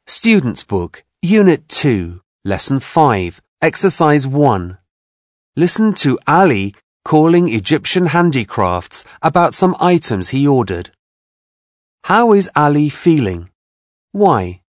Student's Book, Unit 2, Lesson 5, Exercise 1. Listen to Ali calling Egyptian handicrafts about some items he ordered. How is Ali feeling? Why?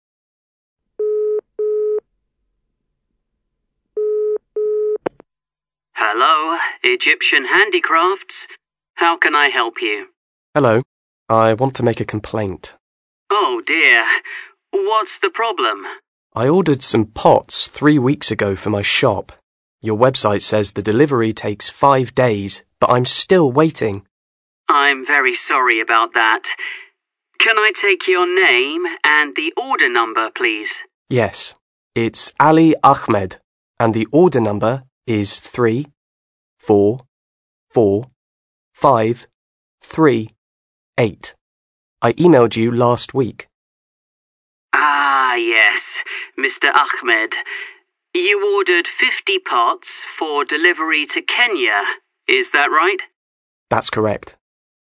Hello, Egyptian Handicrafts. How can I help you? Hello. I want to make a complaint. Oh dear. What's the problem? I ordered some pots 3 weeks ago for my shop. Your website says the delivery takes 5 days, but I'm still waiting. I'm very sorry about that. Can I take your name and the order number, please? Yes, it's Ali Ahmed, and the order number is 3 4 4 5 3 8. I emailed you last week. Ah, yes, Mr. Ahmed. You ordered 50 pots for delivery to Kenya, is that right? That's correct.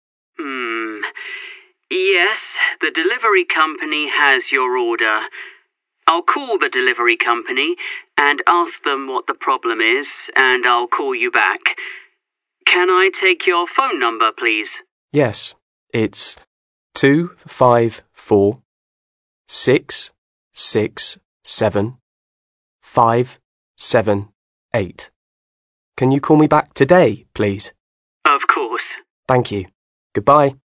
Yes, the delivery company has your order. I'll call the delivery company and ask them what the problem is, and I'll call you back. Can I take your phone number, please? Yes, it's 254 6 6 7 5 7 8. Can you call me back today, please? Of course. Thank you. Goodbye.